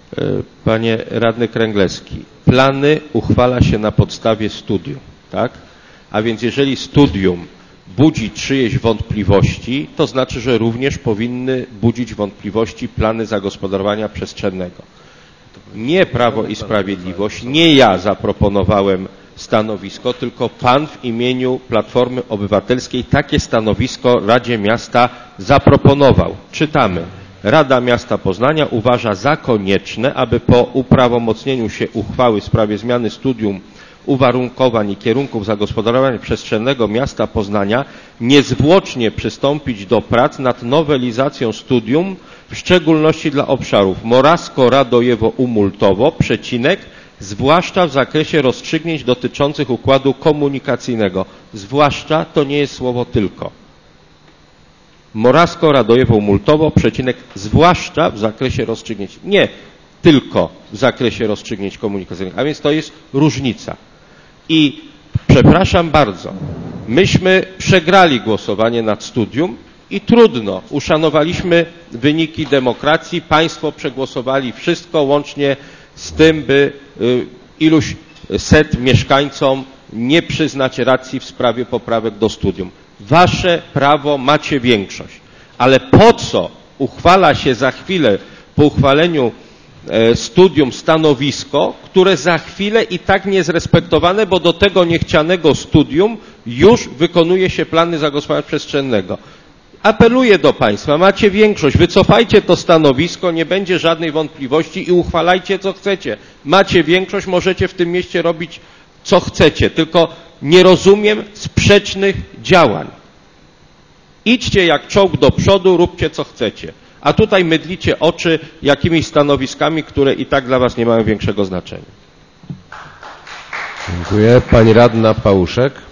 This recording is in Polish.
Panie radny Kręglewski, plany uchwala się na podstawie studium, tak? A więc jeżeli studium budzi czyjeś wątpliwości, to znaczy, że również powinny budzić wątpliwości plany zagospodarowania przestrzennego. Nie Prawo i Sprawiedliwość, nie ja zaproponowałem stanowisko, tylko pan w imieniu Platformy Obywatelskiej takie stanowisko Radzie Miasta zaproponował. Czytamy. Rada Miasta Poznania uważa za konieczne, aby po uprawomocnieniu się uchwały w sprawie zmiany studium uwarunkowań i kierunków zagospodarowania przestrzennego miasta Poznania niezwłocznie przystąpić do prac nad nowelizacją studium, w szczególności dla obszarów Morawsko, Radojewo, Umultowo, zwłaszcza w zakresie rozstrzygnięć dotyczących układu komunikacyjnego. Zwłaszcza to nie jest słowo tylko. Morawsko, Radojewo, Umultowo, zwłaszcza w zakresie rozstrzygnięć. Nie tylko w zakresie rozstrzygnięć komunikacyjnych, a więc to jest różnica. I przepraszam bardzo, myśmy przegrali głosowanie nad studium i trudno, uszanowaliśmy wyniki demokracji, państwo przegłosowali wszystko łącznie z tym, by iluś set mieszkańcom nie przyznać racji w sprawie poprawek do studium. Wasze prawo, macie większość, ale po co uchwala się za chwilę po uchwaleniu studium stanowisko, które za chwilę i tak nie jest respektowane, bo do tego niechcianego studium już wykonuje się plany zagospodarowania przestrzennego. Apeluję do państwa, macie większość, wycofajcie to stanowisko, nie będzie żadnej wątpliwości i uchwalajcie co chcecie. Macie większość, możecie w tym mieście robić co chcecie, tylko nie rozumiem sprzecznych działań. Idźcie jak czołg do przodu, róbcie co chcecie. A tutaj mydlicie oczy jakimiś stanowiskami, które i tak dla was nie mają większego znaczenia. Dziękuję. Pani radna Pałuszek.